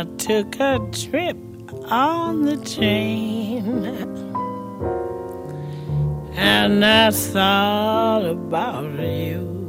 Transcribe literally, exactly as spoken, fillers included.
took a trip on the train, and I thought about you.